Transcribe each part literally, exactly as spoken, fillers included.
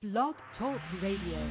Blog Talk Radio.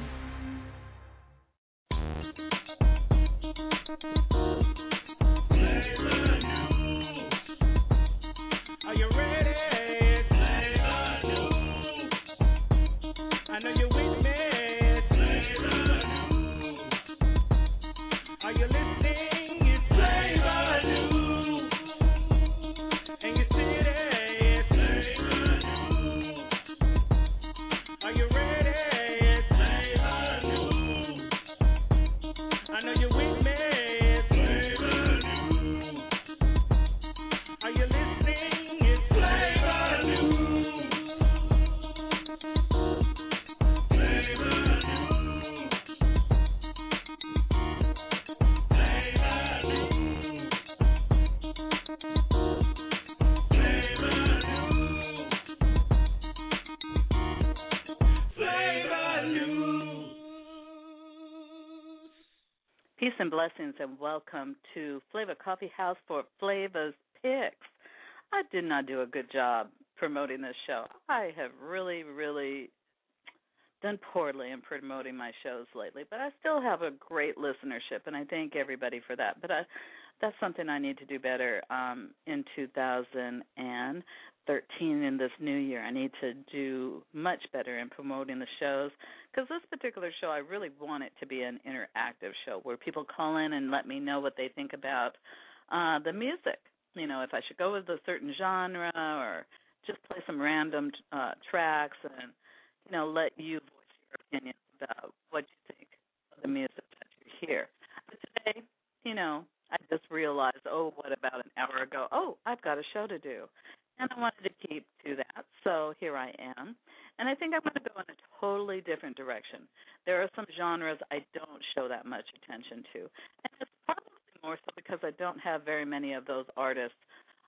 Are you ready? Flavor News. I know you're with me. Flavor News. Are you listening? It's Flavor News. And your city. It's Flavor News. Are you ready? It's Flavor News. I know you're with me. Flavor News. Are you listening? It's Flavor News. Flavor News. Flavor News. Flavor News. Flavor News. Peace and blessings, and welcome to Flavor Coffee House for Flavor's Picks. I did not do a good job promoting this show. I have really, really done poorly in promoting my shows lately, but I still have a great listenership, and I thank everybody for that. But I, that's something I need to do better um, in two thousand thirteen, in this new year. I need to do much better in promoting the shows, because this particular show, I really want it to be an interactive show where people call in and let me know what they think about uh, the music. You know, if I should go with a certain genre or just play some random uh, tracks and, you know, let you voice your opinions about what you think of the music that you hear. But today, you know, I just realized, oh, what about an hour ago? Oh, I've got a show to do. And I wanted to keep to that, so here I am. And I think I'm going to go in a totally different direction. There are some genres I don't show that much attention to. And it's probably more so because I don't have very many of those artists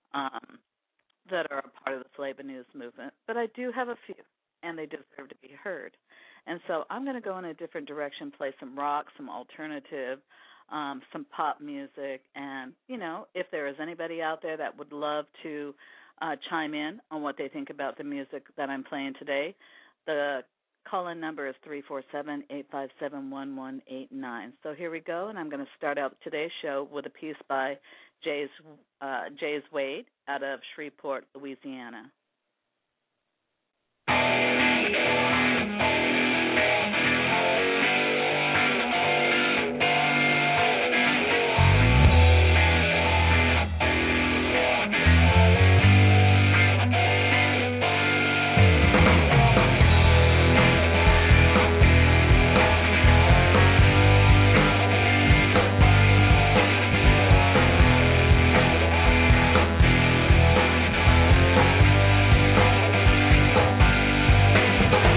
um, that are a part of the Flavor News movement. But I do have a few, and they deserve to be heard. And so I'm going to go in a different direction, play some rock, some alternative, um, some pop music. And, you know, if there is anybody out there that would love to uh, chime in on what they think about the music that I'm playing today, the call-in number is three four seven, eight five seven, one one eight nine. So here we go, and I'm going to start out today's show with a piece by Jays, uh, Jays Wade out of Shreveport, Louisiana. Thank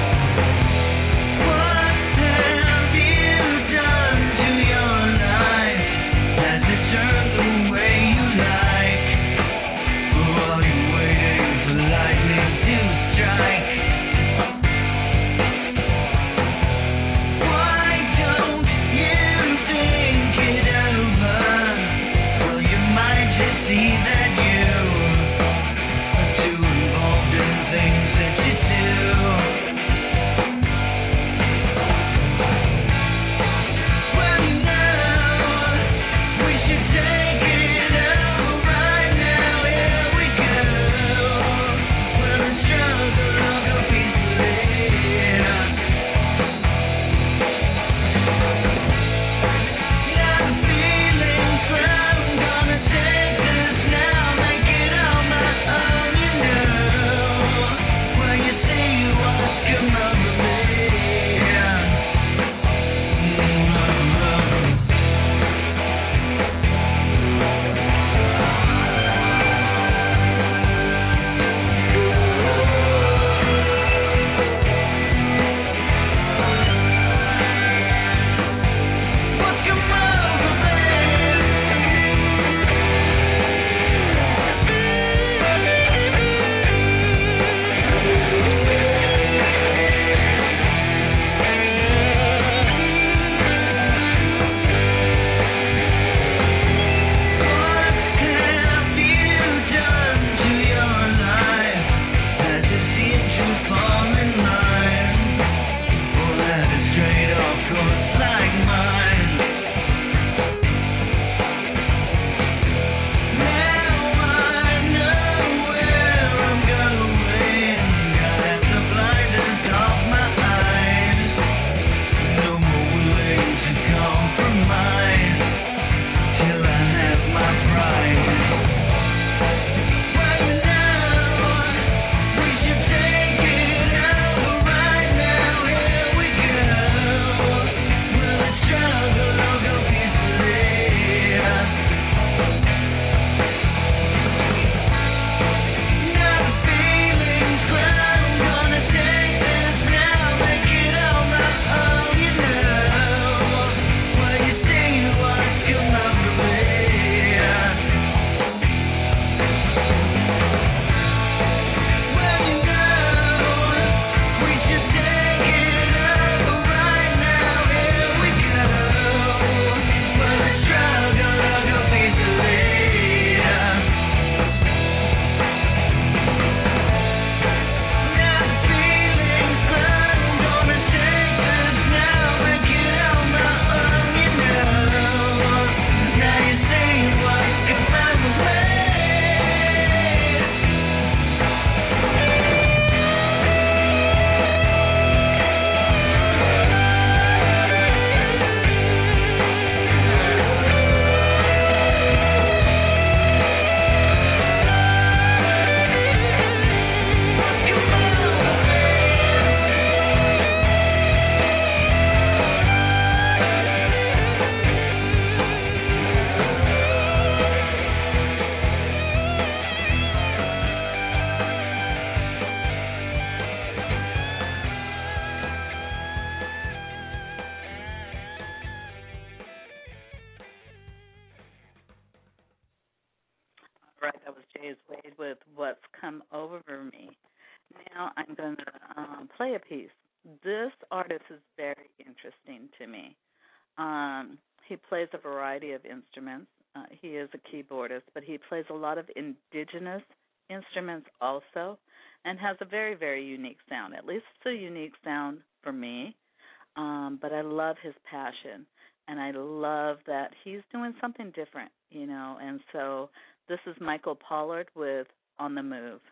Right, that was James Wade with What's Come Over Me. Now I'm going to um, play a piece. This artist is very interesting to me. Um, he plays a variety of instruments. Uh, he is a keyboardist, but he plays a lot of indigenous instruments also and has a very, very unique sound. At least it's a unique sound for me, um, but I love his passion, and I love that he's doing something different, you know, and so this is Michael Pollard with On the Move.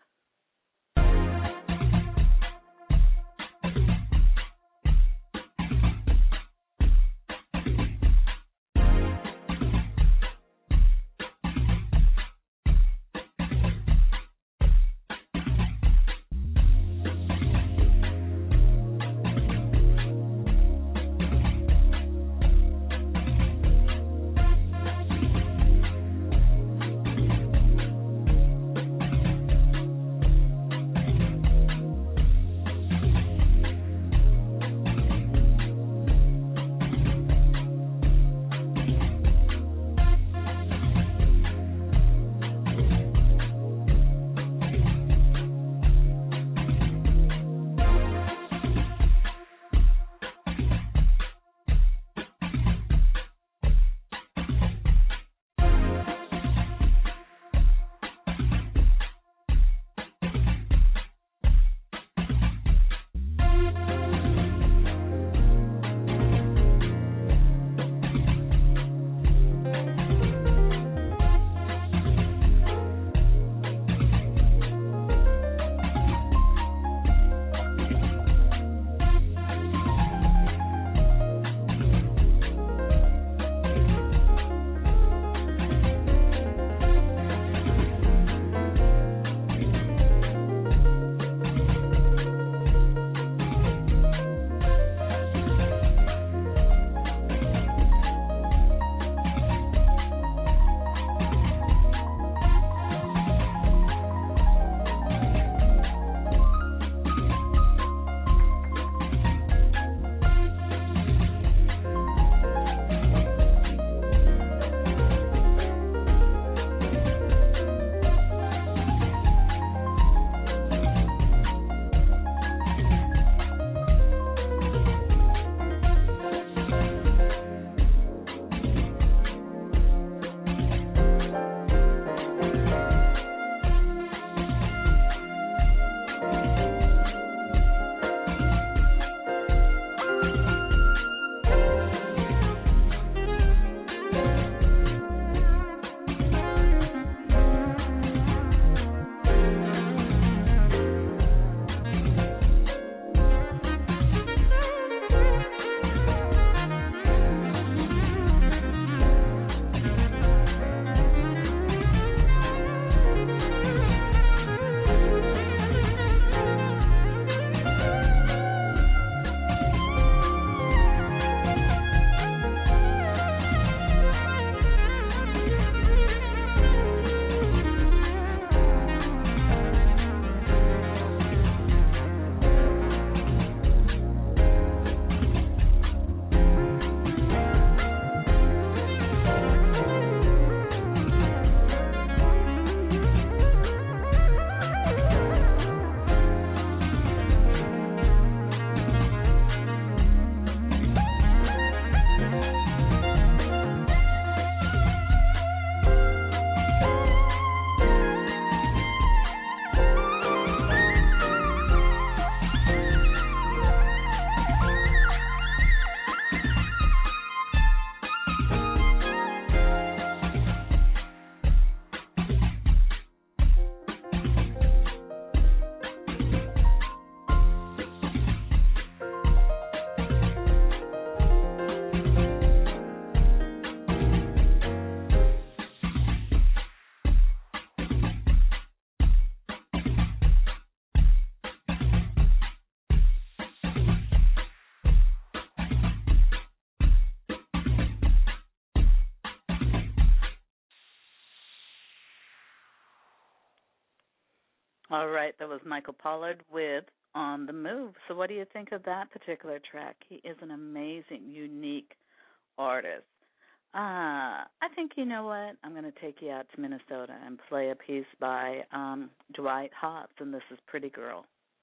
All right, that was Michael Pollard with On the Move. So what do you think of that particular track? He is an amazing, unique artist. Uh, I think you know what? I'm going to take you out to Minnesota and play a piece by um, Dwight Hobbs, and this is Pretty Girl.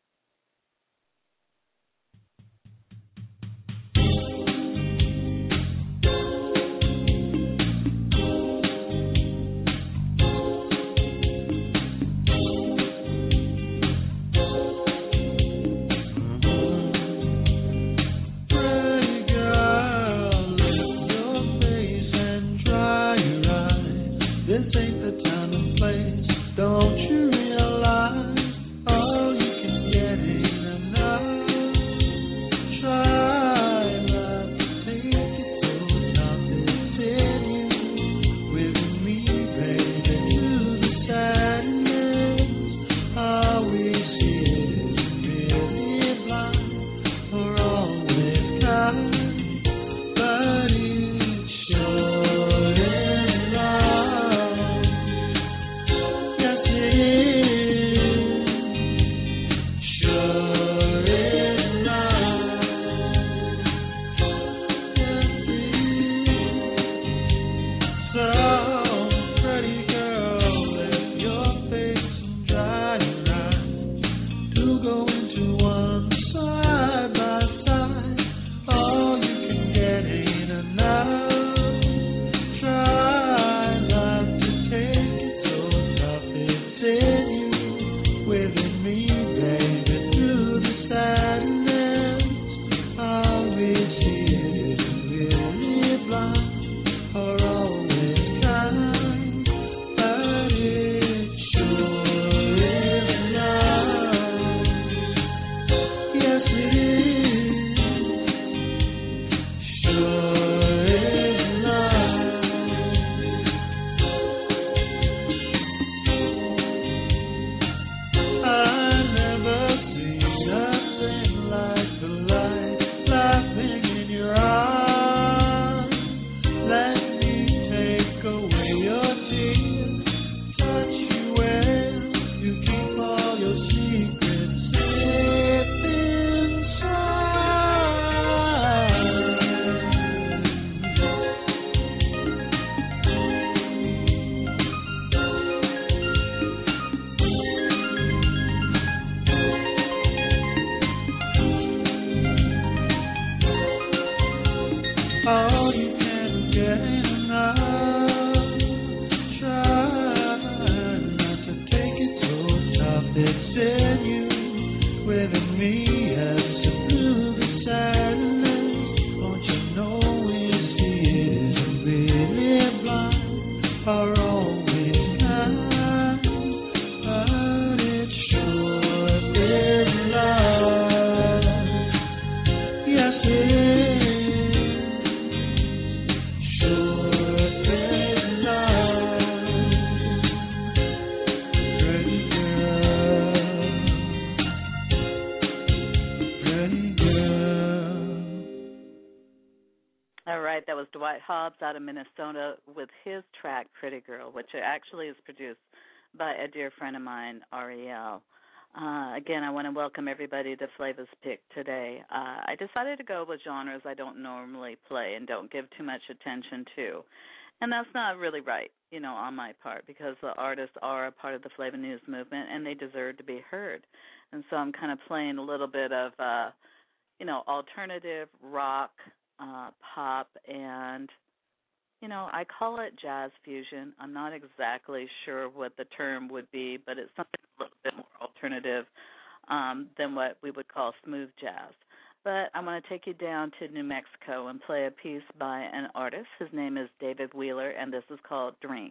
Dwight Hobbs out of Minnesota with his track Pretty Girl, which actually is produced by a dear friend of mine, Ariel. Uh, again, I want to welcome everybody to Flavors Pick today. Uh, I decided to go with genres I don't normally play and don't give too much attention to. And that's not really right, you know, on my part, because the artists are a part of the Flavor News movement and they deserve to be heard. And so I'm kind of playing a little bit of, uh, you know, alternative rock, Uh, pop, and, you know, I call it jazz fusion. I'm not exactly sure what the term would be, but it's something a little bit more alternative um, than what we would call smooth jazz. But I want to take you down to New Mexico and play a piece by an artist. His name is David Wheeler, and this is called Drink.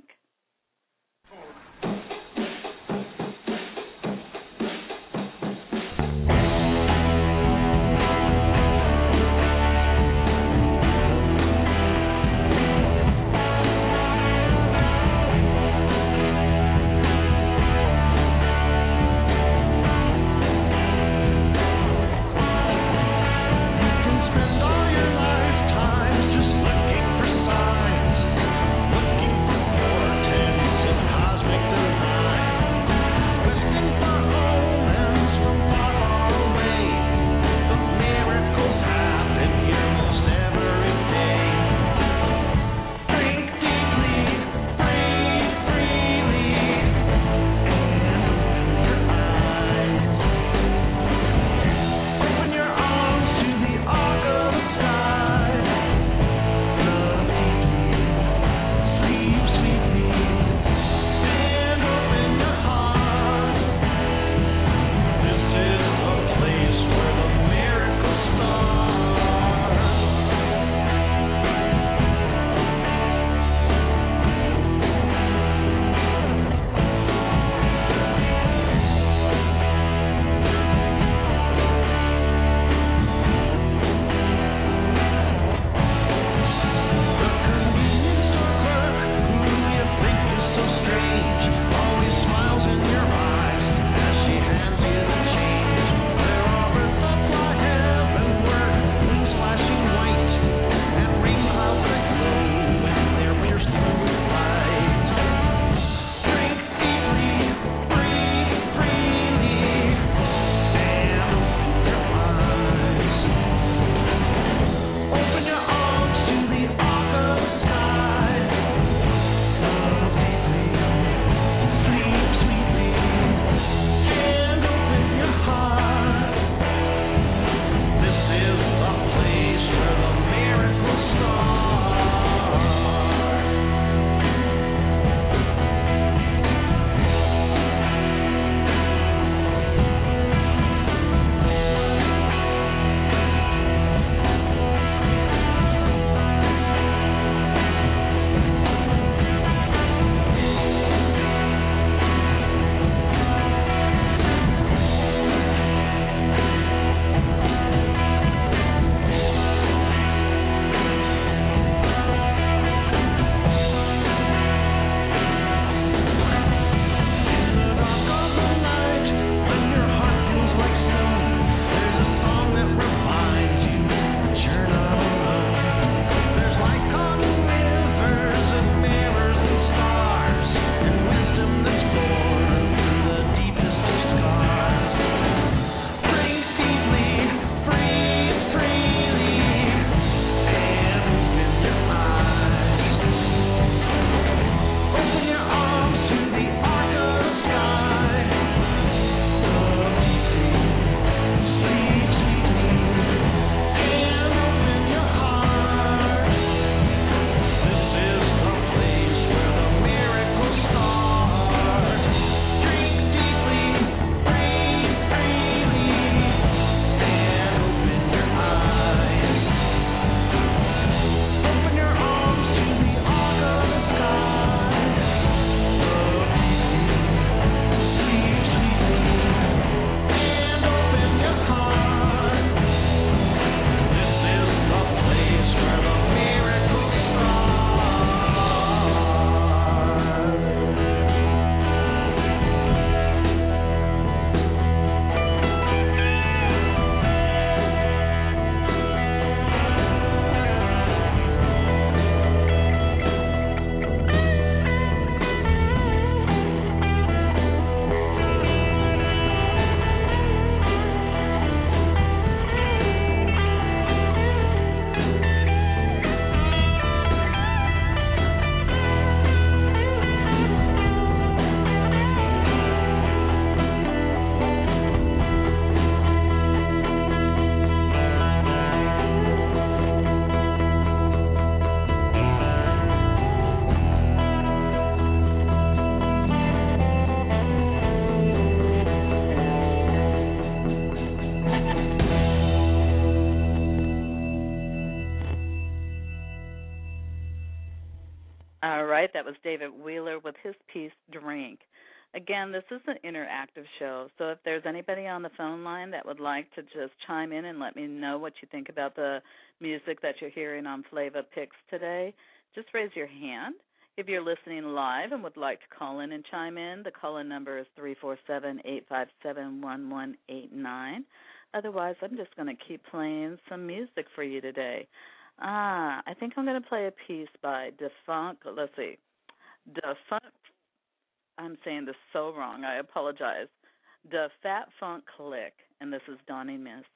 Looking for portents of cosmic All right, that was David Wheeler with his piece, Drink. Again, this is an interactive show, so if there's anybody on the phone line that would like to just chime in and let me know what you think about the music that you're hearing on Flava Picks today, just raise your hand. If you're listening live and would like to call in and chime in, the call-in number is three four seven, eight five seven, one one eight nine. Otherwise, I'm just going to keep playing some music for you today. Ah, I think I'm going to play a piece by Defunk. Let's see. Defunk. I'm saying this so wrong. I apologize. The Fat Funk Click, and this is Dawning Mist.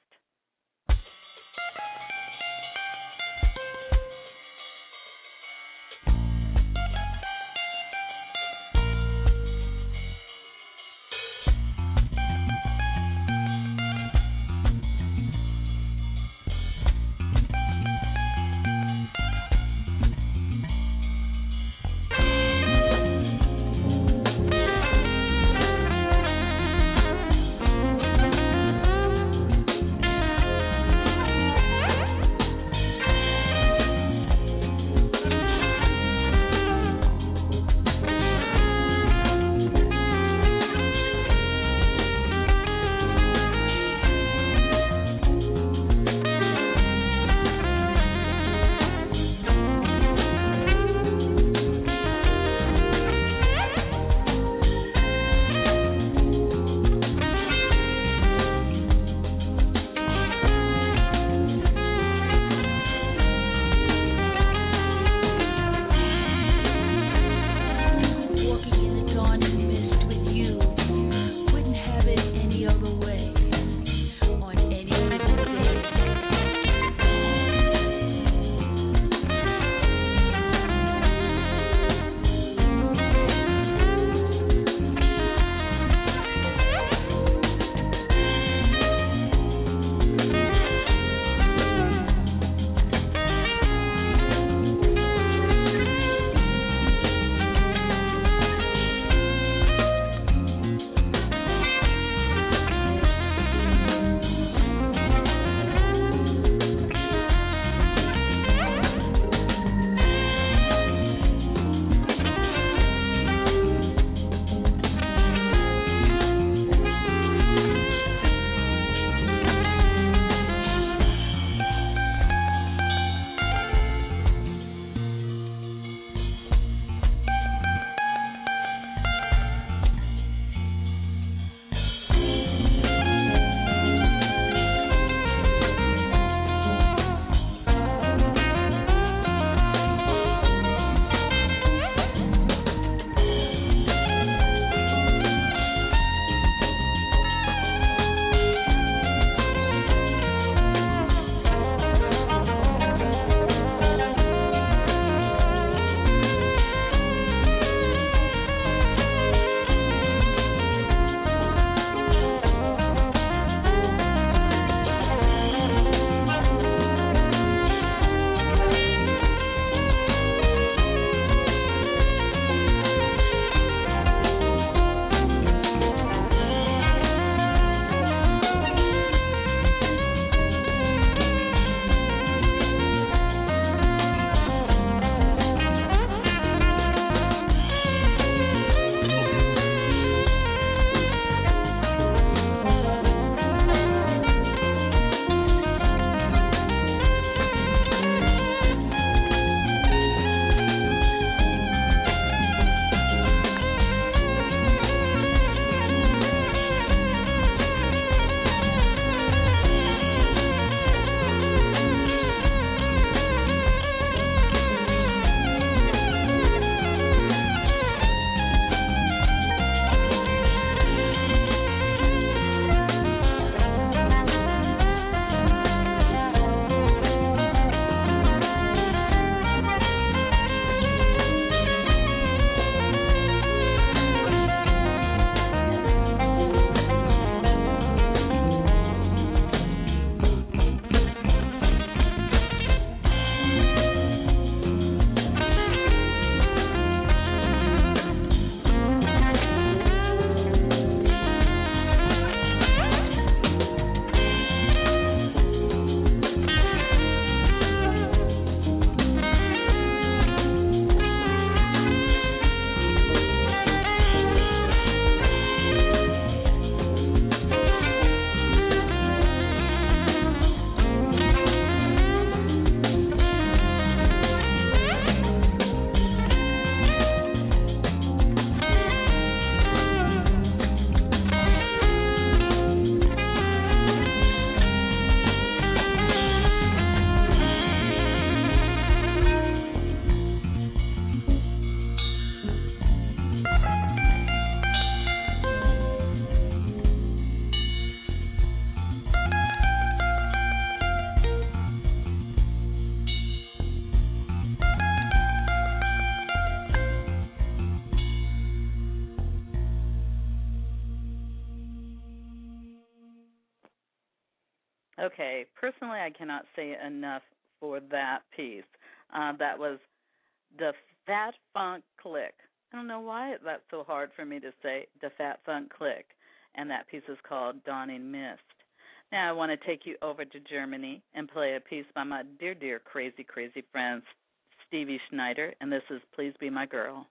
Okay, personally, I cannot say enough for that piece. Uh, that was the Fat Funk Click. I don't know why that's so hard for me to say, the Fat Funk Click. And that piece is called Dawning Mist. Now I want to take you over to Germany and play a piece by my dear, dear, crazy, crazy friend, Stevie Schneider, and this is Please Be My Girl.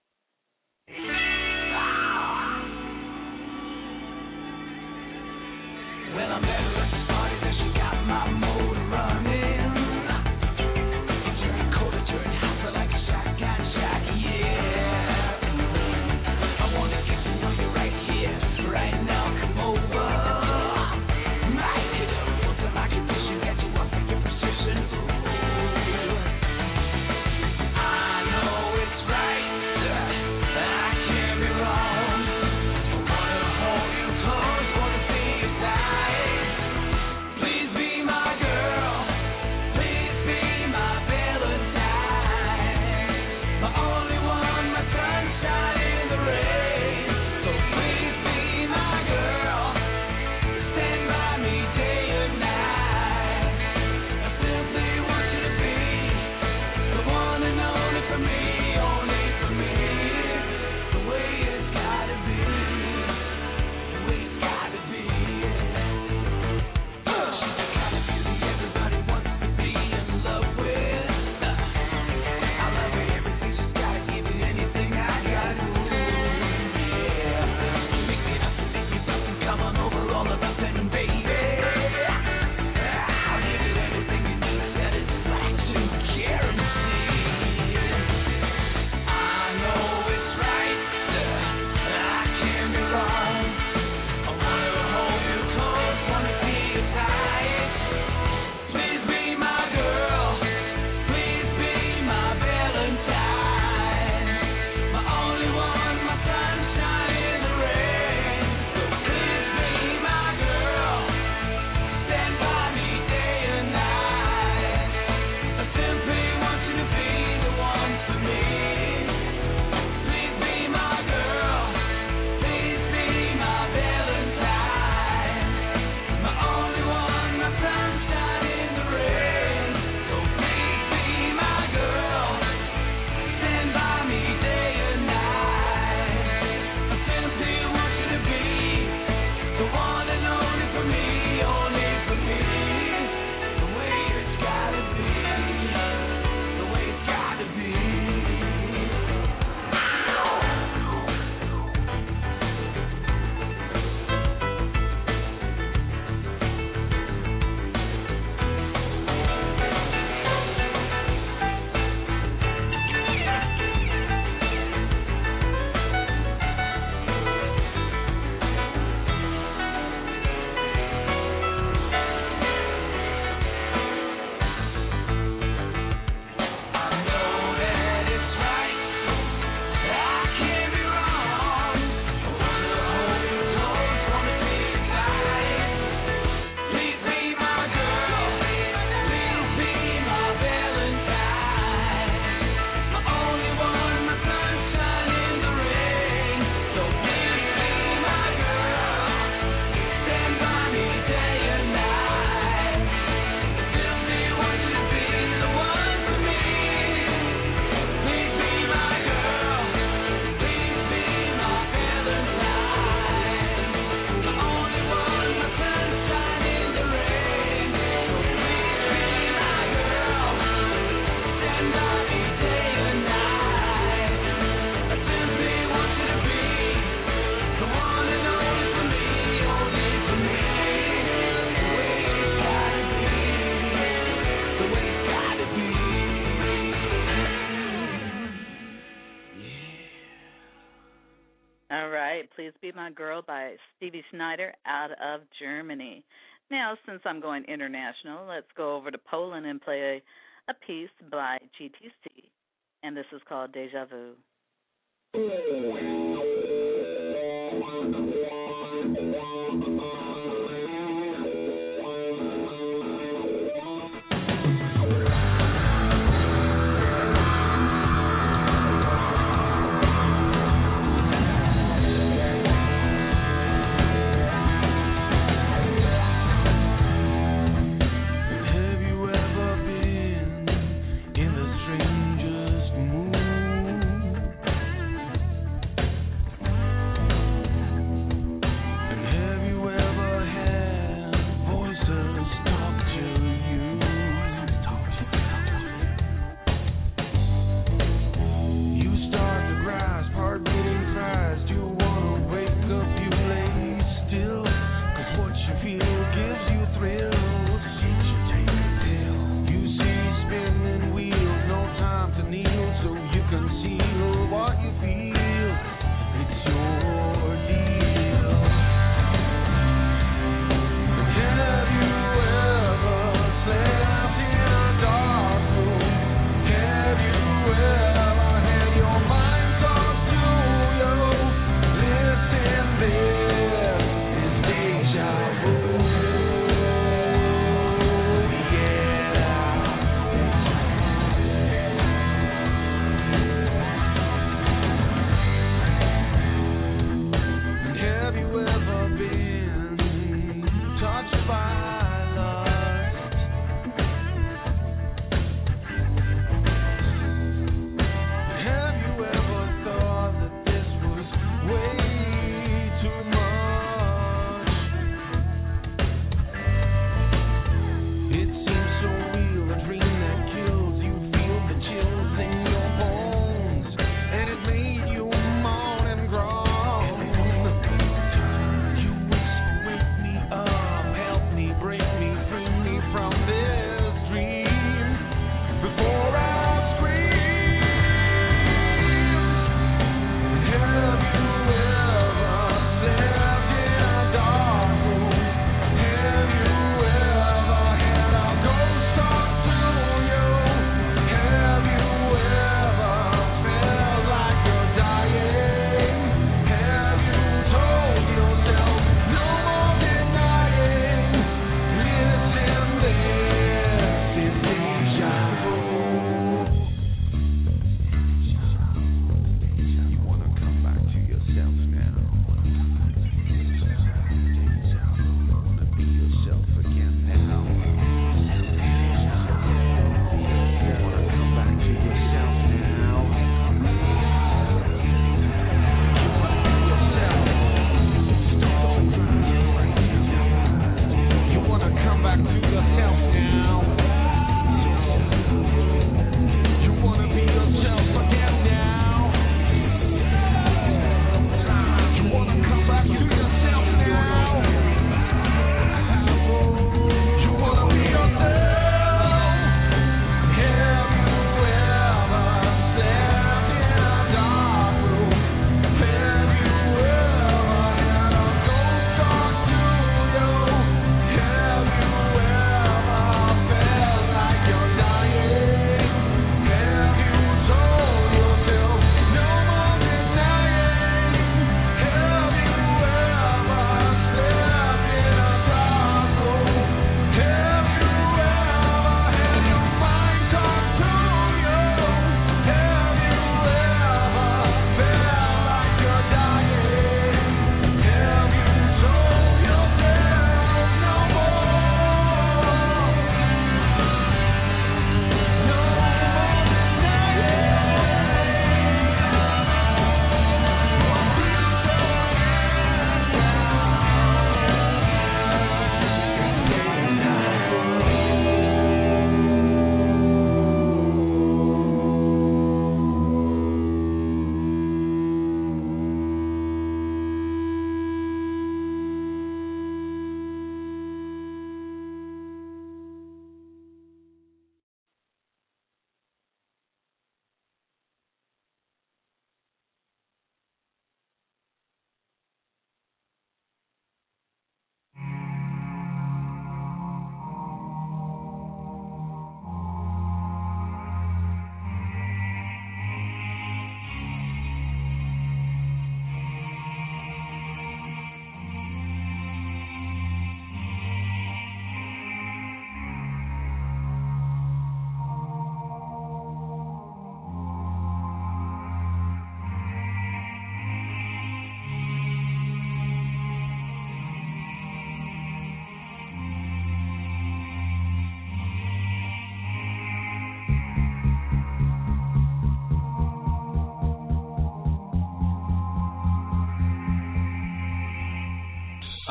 When I met her at the party, then she got my motor running. Turn cold, turn hot, feel like a shotgun shack, yeah. I wanna get to know you right here, right now, come over. Might hit a full-time occupation, get you up and get precision. Ooh. I know it's right, I can't be wrong. I wanna hold you close, wanna see you die. Please be my girl, please be my Valentine, my only one, my sunshine in the rain. So please be my girl, stand by me day and night. I simply want you to be the one and only for me, only for me. The way it's gotta be, the way it's gotta be. She's the kind of beauty everybody wants to be in love with. I love her everything, she's gotta give you anything I got. Ooh, yeah. You make me have to think you something, come on over, all around and baby. I'll give you anything you need, satisfaction, guaranteed. I know it's right, I can't be wrong. I wanna hold you close, wanna see you tight. Please be my girl, please be my Valentine, my only one, my sunshine in the rain. So please be my girl, stand by me day and night. I simply want you to be the one for me. Please be my girl, please be my Valentine, my only one, my sunshine in the rain. So please be my girl, stand by me day and night. I simply want you to be the one and only for me, only for me. The way it's gotta be, the way it's gotta be. I know that it's right, I can't be wrong. I wanna hold you close, wanna see you tight. Please be my girl, please be my Valentine, my only one, my sunshine in the rain. So please be my girl, stand by me day and night. I simply want you to be the one for me. Please be my girl, please be my Valentine, the only one, my sunshine in the rain. So please be my girl, stand by me day and night. I simply want you to be the one and only for me, only for me. The way it's gotta be, the way it's gotta be. All right, Please Be My Girl by Stevie Schneider out of Germany. Now, since I'm going international, let's go over to Poland and play a, a piece by G T C, and this is called Deja Vu. Thank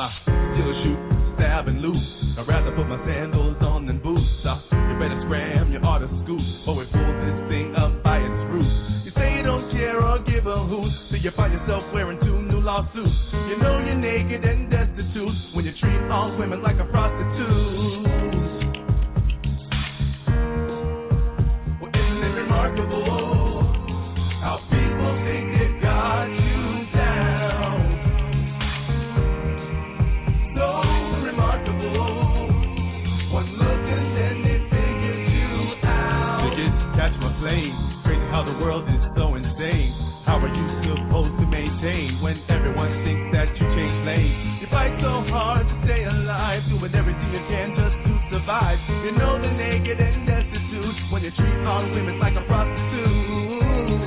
Uh, kill, shoot, stab, and loot. I'd rather put my sandals on than boots. Uh, you better scram, you ought to scoot, or we pull this thing up by its roots. You say you don't care or give a hoot, so you find yourself wearing two new lawsuits. You know you're naked and destitute when you treat all women like a prostitute. Well, isn't it remarkable how people think it got you down? So remarkable. One look and then it figures you out. Tickets, catch my plane. Crazy how the world is so insane. How are you supposed to maintain when everyone thinks that you change lanes? You fight so hard to stay alive, doing everything you can just to survive. You know the naked and destitute when you treat all women like a prostitute.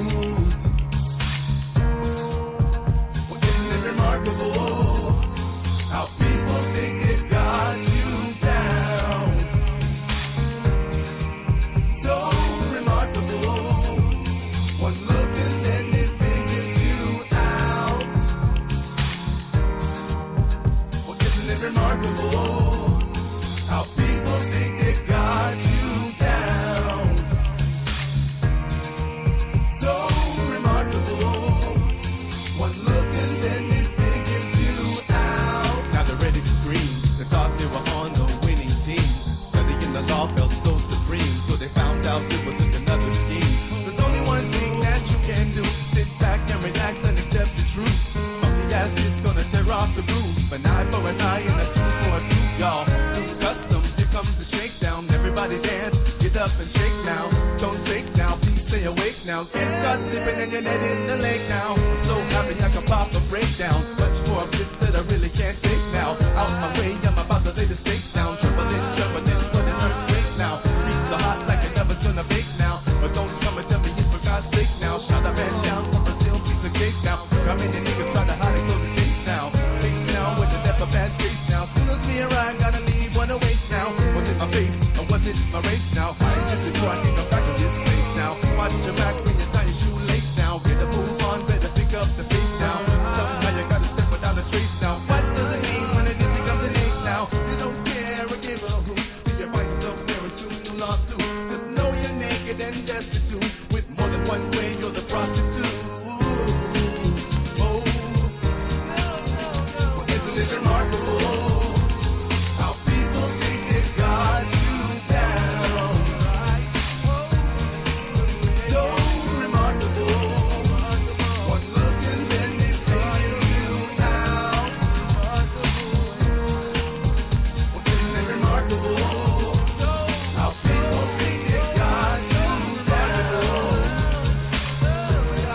Well, isn't it remarkable how people think it got you down? So remarkable. One look and then it figures you out. Well, isn't it remarkable how people think it got you down? So remarkable. One look and then it figures you out. Now they're ready to scream. They thought they were on the winning team. Studying the law felt so supreme, so they found out it was just another scheme. There's only one thing that you can do: sit back and relax and accept the truth. Funky ass is gonna tear off the roof. An eye for an eye and a tooth for a tooth, y'all. New customs, here comes the shakedown. Everybody dance, get up and shake now. Don't shake now, please stay awake now. Can't start slipping and you're dead in the lake now. I'm so happy I can pop a breakdown. Much more of this that I really can't take now. Out my way, I'm about to lay the stakes down. Trembling, trembling, but an earthquake now. Beats are hot like it never gonna bake now. But don't come and tell me it's for God's sake now. Shot a man down from Brazil, piece of cake now. Come in and niggas try to hide and close the gates now. Fake now with the death of bad face now. Soon as me arrive, gotta leave, wanna wait now. Was it my face or was it my race now? I just before I think I'm back to this place now. Watch your back when you tie your shoelace now. Better move on, better pick up the pace now. Somehow you gotta step without a trace now. What does it mean when it becomes an ache now? You don't care or give a hoot. You find yourself wearing two new lawsuits. Just know you're naked and destitute. With more than one way, you're the prostitute. Oh, well, isn't it remarkable how people think it got you down? So remarkable. One look and then it figures you out. Well, isn't it remarkable how people think it got you down?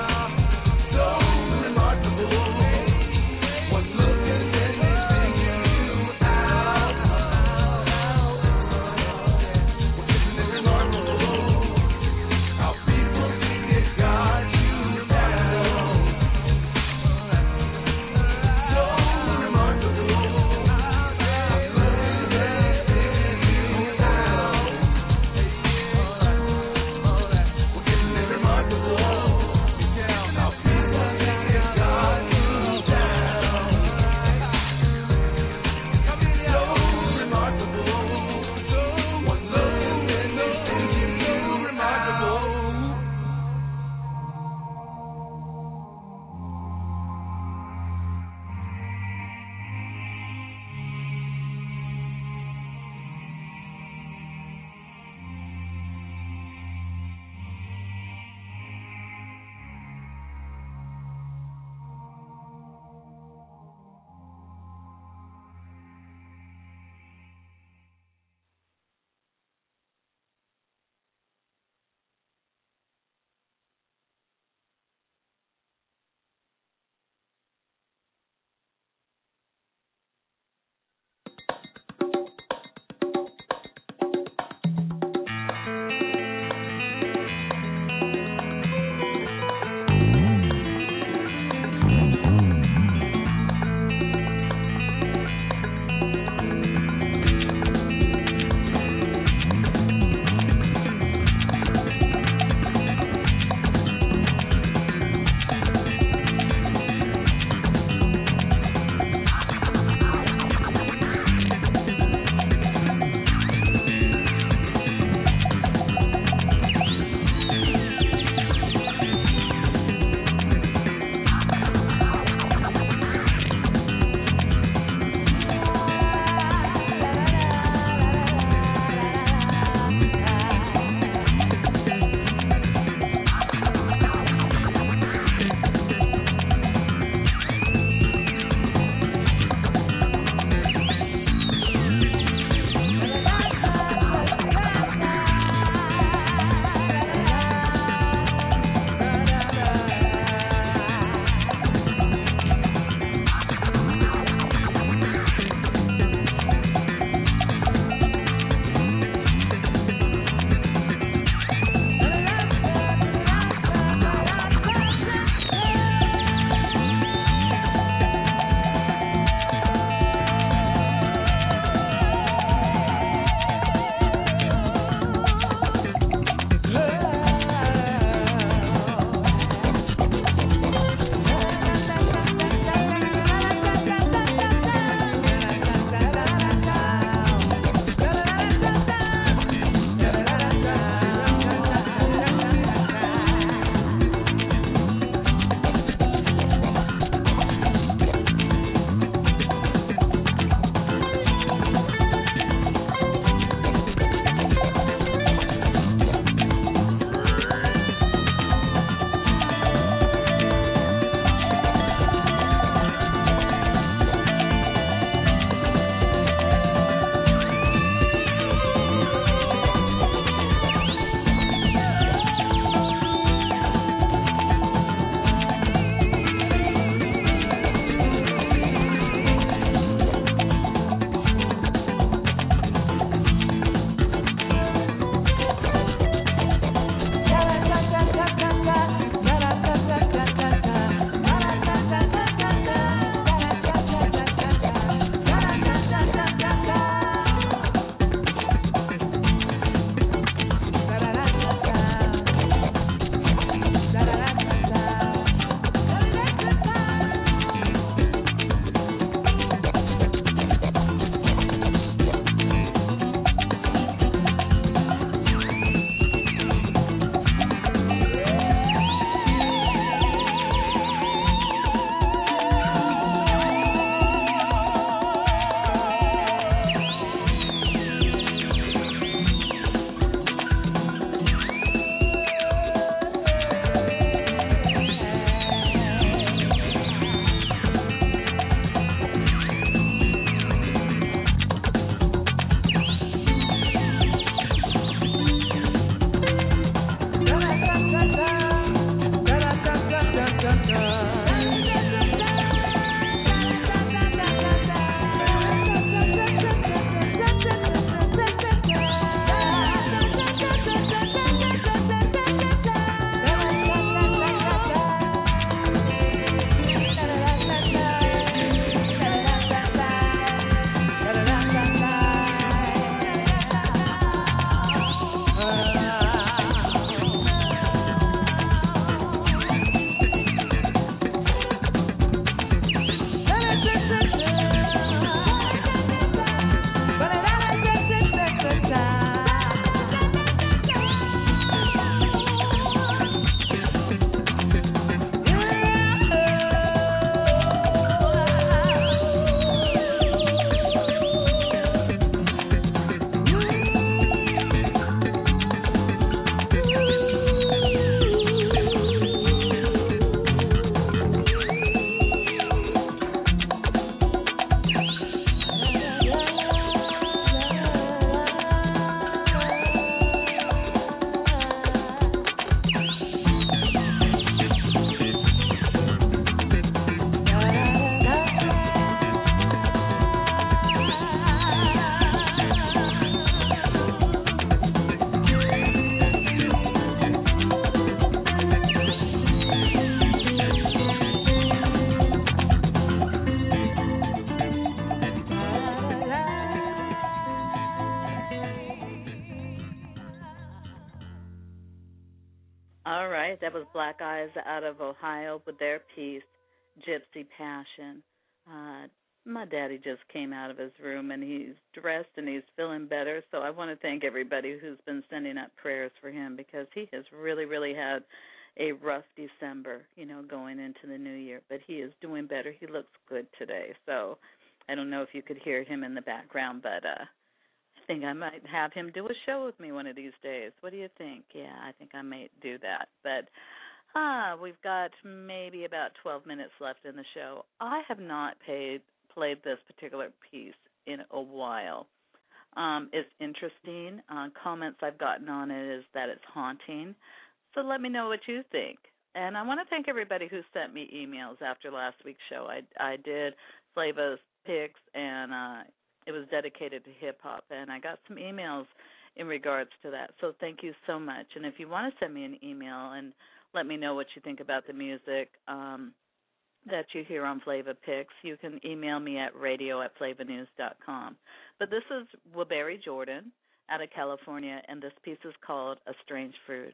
All right, that was Black Eyes out of Ohio with their piece, Gypsy Passion. Uh, my daddy just came out of his room, and he's dressed and he's feeling better, so I want to thank everybody who's been sending up prayers for him because he has really, really had a rough December, you know, going into the new year, but he is doing better. He looks good today, so I don't know if you could hear him in the background, but uh, I think I might have him do a show with me one of these days. What do you think? Yeah, I think I might do that, but ah, we've got maybe about twelve minutes left in the show. I have not paid, played this particular piece in a while. Um, it's interesting. Uh, comments I've gotten on it is that it's haunting. So let me know what you think. And I want to thank everybody who sent me emails after last week's show. I, I did Flava's Picks, and uh, it was dedicated to hip-hop, and I got some emails in regards to that. So thank you so much. And if you want to send me an email and let me know what you think about the music um, that you hear on Flava Picks, you can email me at radio at flavanews dot com. But this is Wilberry Jordan out of California, and this piece is called A Strange Fruit.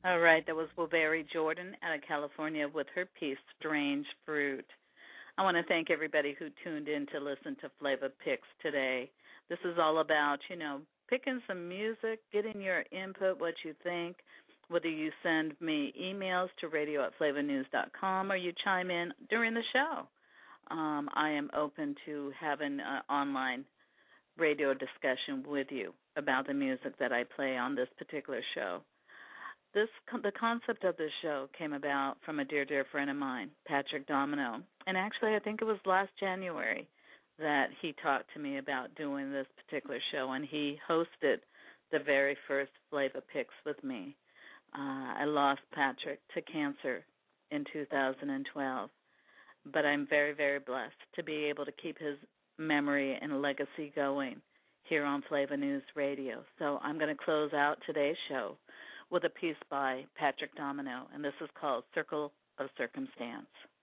All right, that was Wilberry Jordan out of California with her piece, Strange Fruit. I want to thank everybody who tuned in to listen to Flava Picks today. This is all about, you know, picking some music, getting your input, what you think, whether you send me emails to radio at flava news dot com or you chime in during the show. Um, I am open to having an online radio discussion with you about the music that I play on this particular show. This the concept of this show came about from a dear, dear friend of mine, Patrick Domino. And actually, I think it was last January that he talked to me about doing this particular show, and he hosted the very first Flava Picks with me. Uh, I lost Patrick to cancer in two thousand twelve, but I'm very, very blessed to be able to keep his memory and legacy going here on Flava News Radio. So I'm going to close out today's show with a piece by Patrick Domino, and this is called Circle of Circumstance.